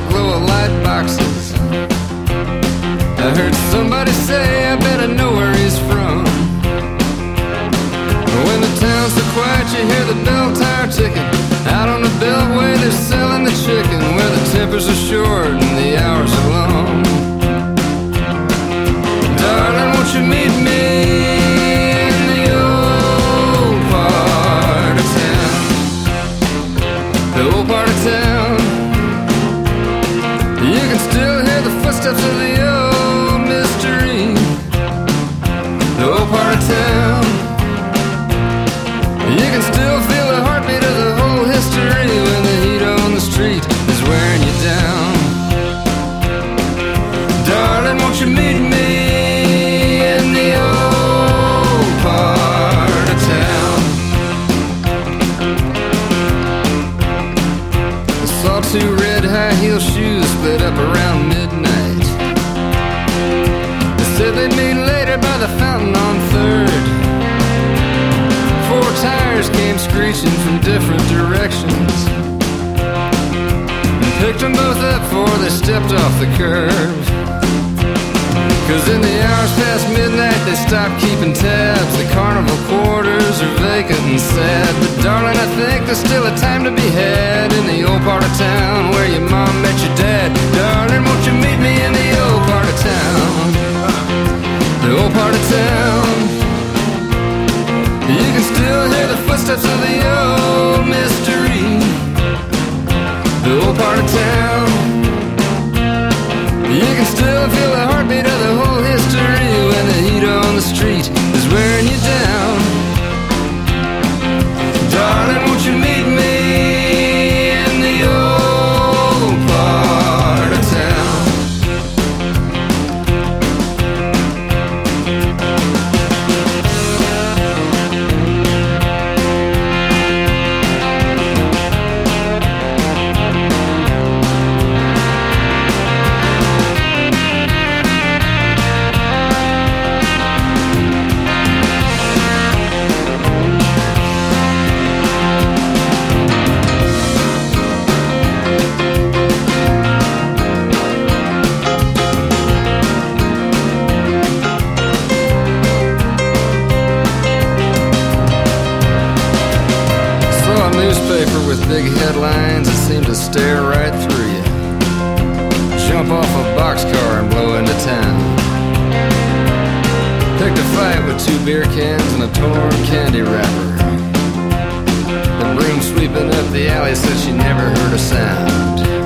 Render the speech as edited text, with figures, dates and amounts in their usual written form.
the glow of light boxes. I heard somebody say, I bet I know where he's from. When the town's so quiet, you hear the bell tower ticking. Out on the beltway, they're selling the chicken, where the tempers are short and the hours are long. Darling, won't you meet me in the old part of town? The old part of town. You can still hear the footsteps of the old mystery. The old part of town. You can still feel the heartbeat of the whole history when the heat on the street is wearing you down. Darling, won't you meet me in the old part of town? I saw two red high-heel shoes split up around midnight. They said they'd meet later by the fountain on 3rd. 4 tires came screeching from different directions and picked them both up before they stepped off the curb. Cause in the hours past midnight they stopped keeping tabs. The carnival quarters are vacant and sad. But darling, I think there's still a time to be had in the old part of town where your mom met your dad. Darling, won't you meet me in the old part of town? The old part of town. You can still hear the footsteps of the old mystery. The old part of town. You can still feel the heartbeat of the whole history when the heat on the street is wearing you down. Darling, won't you meet me in the old part of town? Newspaper with big headlines that seem to stare right through you. Jump off a boxcar and blow into town. Picked a fight with 2 beer cans and a torn candy wrapper. The broom sweeping up the alley said she never heard a sound.